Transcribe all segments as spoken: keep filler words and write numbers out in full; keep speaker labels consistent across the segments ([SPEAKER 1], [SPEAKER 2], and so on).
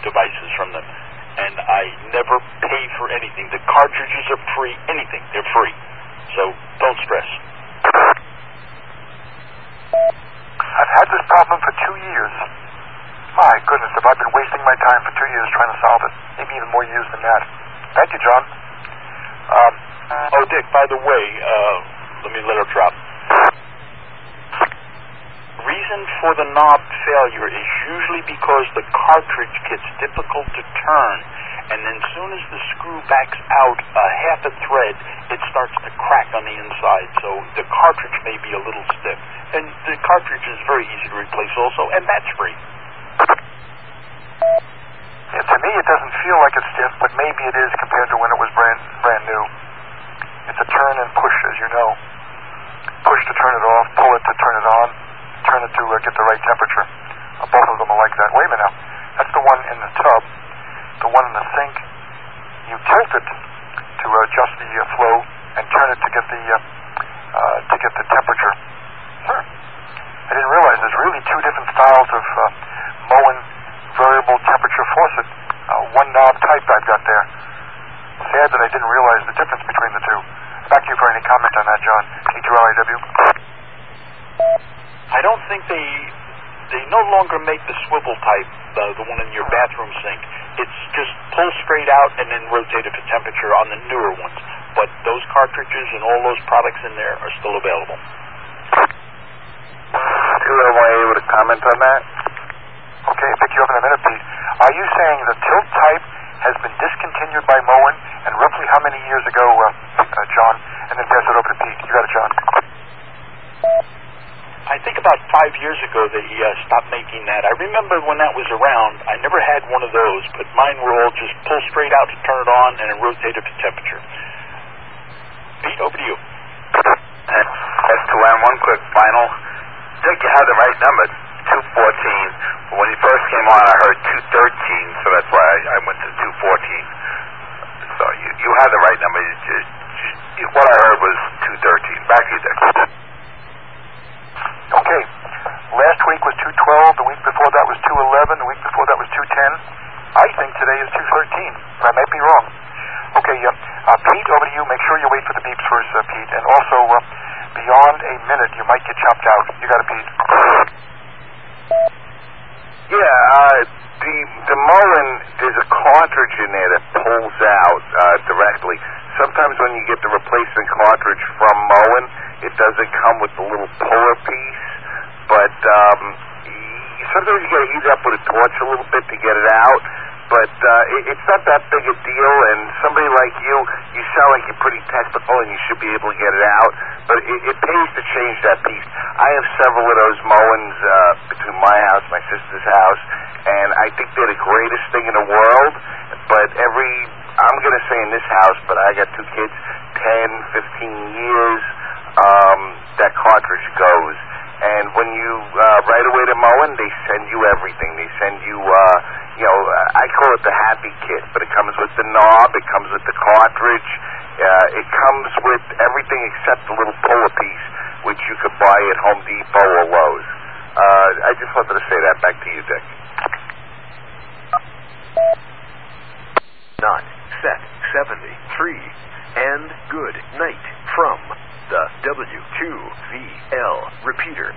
[SPEAKER 1] devices from them. And I never pay for anything. The cartridges are free, anything, they're free. So don't stress.
[SPEAKER 2] I've had this problem for two years. My goodness, have I been wasting my time for two years trying to solve it. Maybe even more years than that. Thank you, John. Um,
[SPEAKER 1] oh, Dick, by the way, uh, let me let her drop. Reason for the knob failure is usually because the cartridge gets difficult to turn, and then as soon as the screw backs out a half a thread, it starts to crack on the inside, so the cartridge may be a little stiff. And the cartridge is very easy to replace also, and that's free.
[SPEAKER 2] Yeah, to me it doesn't feel like it's stiff, but maybe it is compared to when it was brand brand new. It's a turn and push, as you know. Push to turn it off, pull it to turn it on, turn it to uh, get the right temperature. Uh, both of them are like that. Wait a minute now. That's the one in the tub. The one in the sink, you tilt it to uh, adjust the uh, flow and turn it to get the uh, uh, to get the temperature. Hmm. I didn't realize there's really two different styles of uh, Moen variable temperature faucet. Uh, one knob type I've got there. Sad that I didn't realize the difference between the two. Back to you for any comment on that, John. K two L I W.
[SPEAKER 1] I don't think they they no longer make the swivel type, the, the one in your bathroom sink. It's just pull straight out and then rotate it for temperature on the newer ones. But those cartridges and all those products in there are still available.
[SPEAKER 3] Do I want you able to comment on that?
[SPEAKER 2] Okay, I'll pick you up in a minute, Pete. Are you saying the tilt type has been discontinued by Moen, and roughly how many years ago, uh, uh, John? And then pass it over to Pete. You got it, John.
[SPEAKER 1] I think about five years ago they uh, stopped making that. I remember when that was around, I never had one of those, but mine were all just pull straight out to turn it on and then rotate it for temperature. Pete, over to you.
[SPEAKER 3] S two M, one quick final. Dick, you had the right number, two fourteen. But when you first came on, I heard two thirteen, so that's why I, I went to two fourteen. So you, you had the right number. You, you, you, what I heard was two thirteen. Back to you, Dick.
[SPEAKER 2] Okay. Last week was two twelve. The week before that was two eleven. The week before that was two ten. I think today is two thirteen, but I might be wrong. Okay, uh, uh, Pete, over to you. Make sure you wait for the beeps first, uh, Pete. And also, uh, beyond a minute, you might get chopped out. You got it, Pete.
[SPEAKER 3] Yeah, uh, the, the Moen, there's a cartridge in there that pulls out uh, directly. Sometimes when you get the replacement cartridge from Moen, it doesn't come with the little puller piece, but um, y- sometimes you got to heat it up with a torch a little bit to get it out. But uh, it, it's not that big a deal, and somebody like you, you sound like you're pretty technical, and you should be able to get it out. But it, it pays to change that piece. I have several of those Moens uh, between my house, my sister's house, and I think they're the greatest thing in the world. But every, I'm going to say in this house, but I got two kids, ten, fifteen years, um, that cartridge goes. And when you uh, right away to Moen, they send you everything. They send you, uh, you know, I call it the happy kit, but it comes with the knob, it comes with the cartridge, uh, it comes with everything except the little puller piece, which you could buy at Home Depot or Lowe's. Uh, I just wanted to say that. Back to you, Dick.
[SPEAKER 4] Not set seventy-three, and good night from the W Q V L repeater.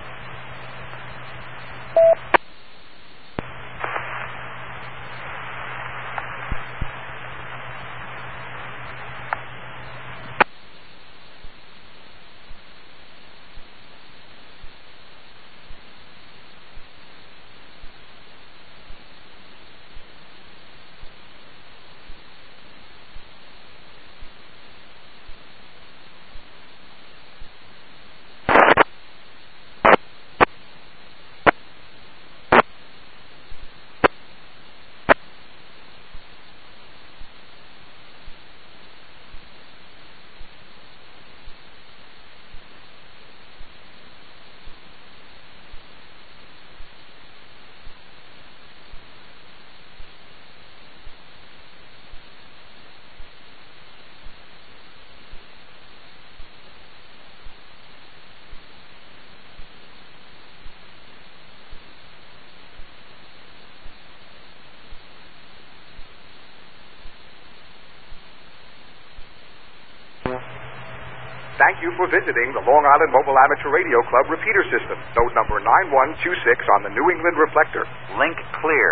[SPEAKER 5] Thank you for visiting the Long Island Mobile Amateur Radio Club repeater system. Node number nine one two six on the New England reflector.
[SPEAKER 6] Link clear.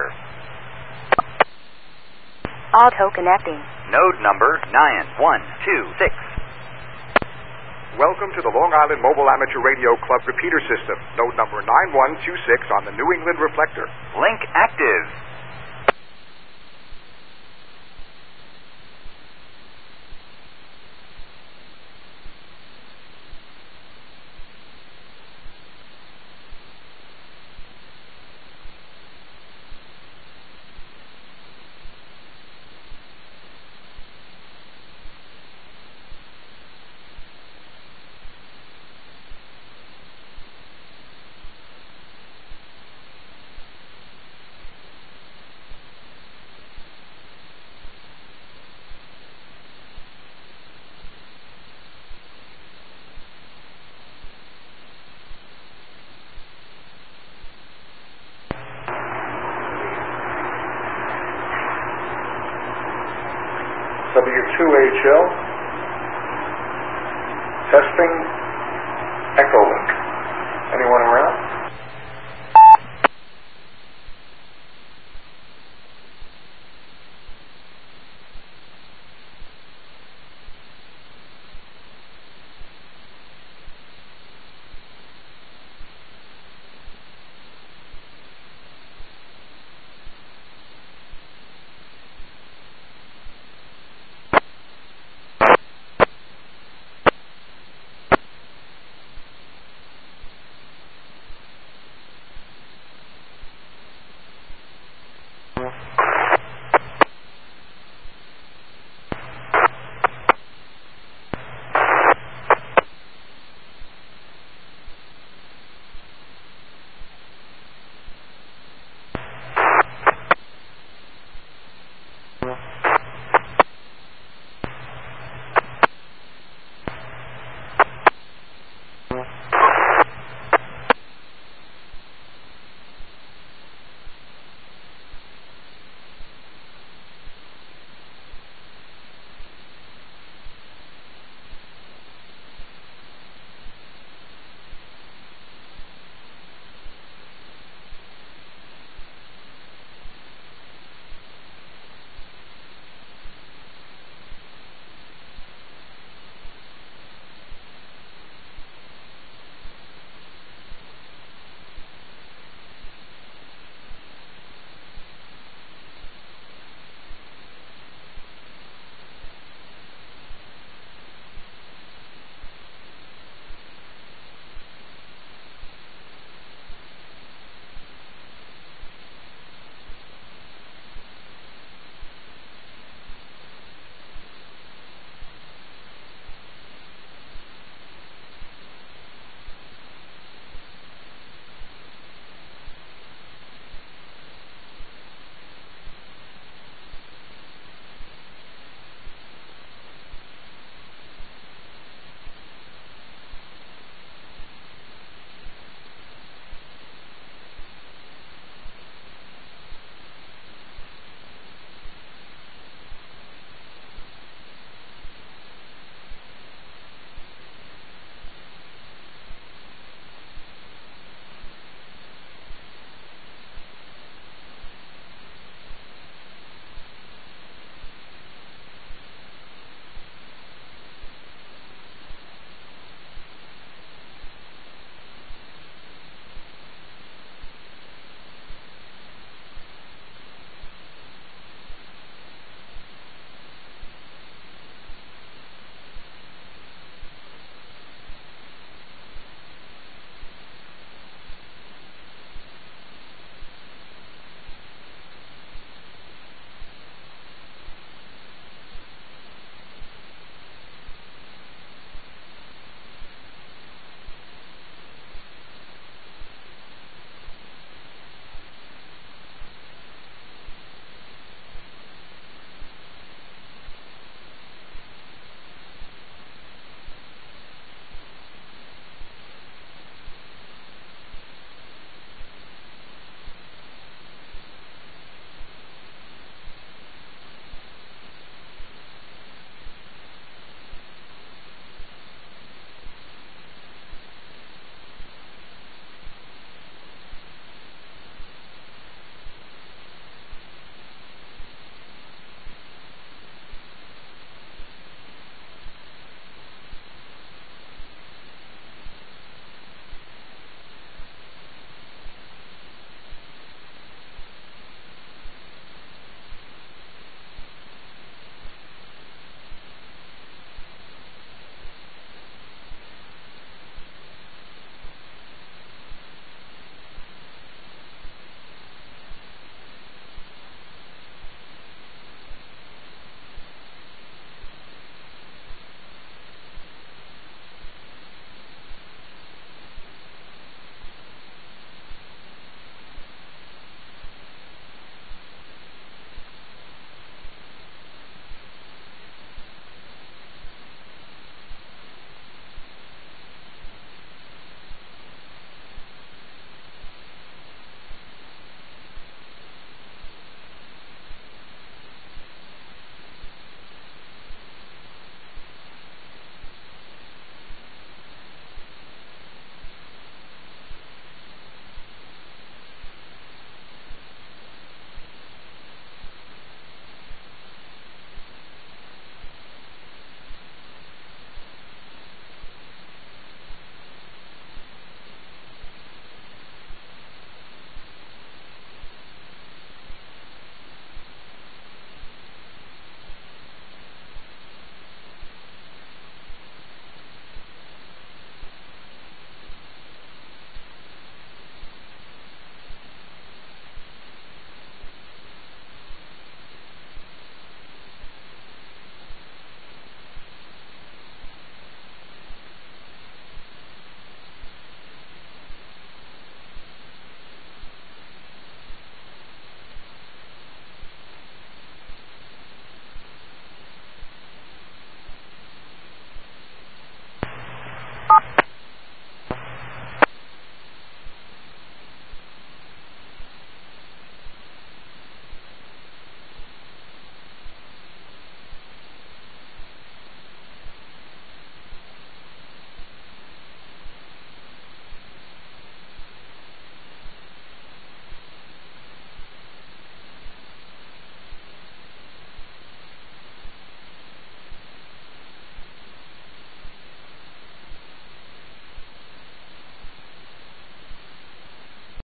[SPEAKER 7] Auto connecting.
[SPEAKER 6] Node number nine one two six.
[SPEAKER 5] Welcome to the Long Island Mobile Amateur Radio Club repeater system. Node number nine one two six on the New England reflector.
[SPEAKER 6] Link active.
[SPEAKER 2] W two H L. Testing.